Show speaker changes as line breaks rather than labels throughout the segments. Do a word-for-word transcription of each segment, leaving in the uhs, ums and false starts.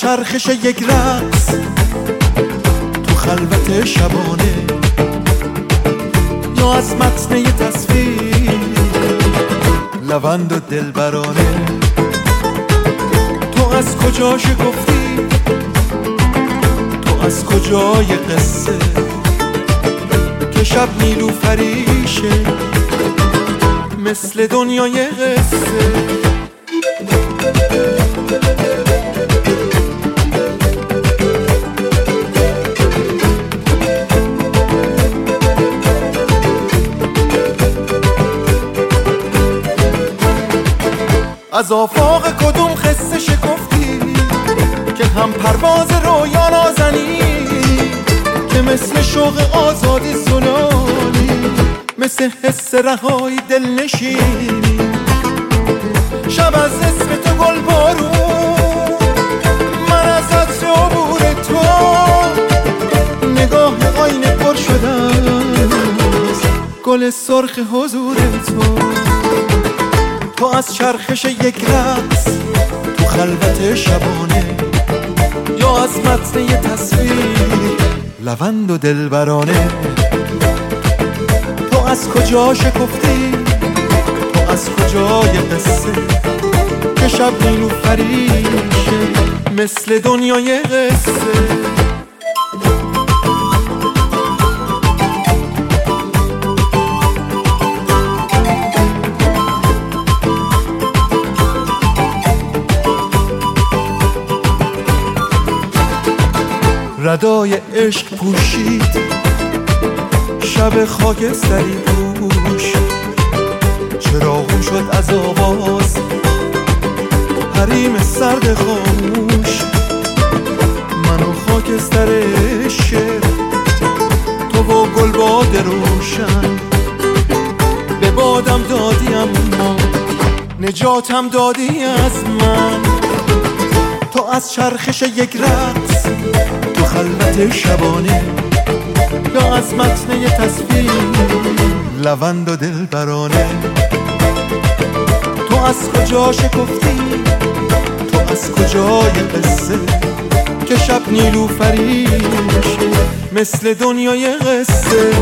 چرخش یک رقص تو خلوت شبانه، یا از متن یه تصویر لوند و دلبرانه. تو از کجا شکفتی، تو از کجای قصه که شب نیلوفریشه مثل دنیای قصه. از آفاق کدوم قصه شکفتی که هم پرواز رویا نازنی، که مثل شوق آزادی زلالی، مثل حس رهایی دل نشینی. شب از اسم تو گل بارون، من از عطر عبور تو، نگاه آینه پر شدن گل سرخ حضور تو. تو از چرخش یک رقص تو خلوت شبانه، یا از متن یه تصویر لوند و دلبرانه. تو از کجا شکفتی، تو از کجای قصه که شب نیلوفریشه مثل دنیای قصه. ردای عشق پوشید شب خاکستری پوش، چراغون شد از آواز حریم سرد خاموش. من و خاکستر شعر، تو و گلباد روشن، به بادم دادی اما نجاتم دادی از من. تو از چرخش یک رقص تو خلوت شبانه، یا از متن یه تصویر لوند و دلبرانه. تو از کجا شکفتی، تو از کجای قصه که شب نیلوفریشه مثل دنیای قصه.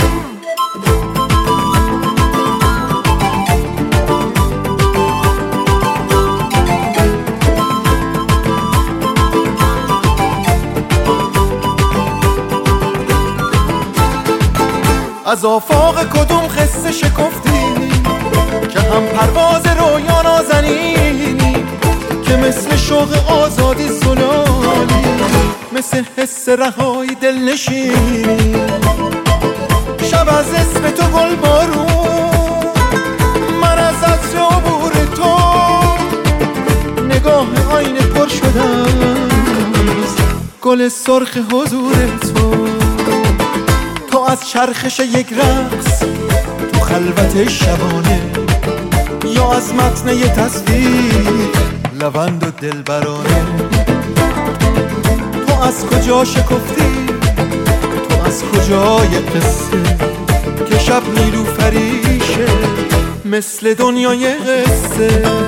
از آفاق کدوم قصه شکفتی که هم پرواز رویا نازنینی، که مثل شوق آزادی زلالی، مثل حس رهایی دل نشینی. شب از اسم تو گل بارون، من از عطر عبور تو، نگاه آینه پر شدن گل سرخ حضور تو. تو از چرخش یک رقص تو خلوت شبانه، یا از متن یه تصویر لوند و دلبرانه. تو از کجا شکفتی، تو از کجای قصه که شب نیلوفریشه مثل دنیای قصه.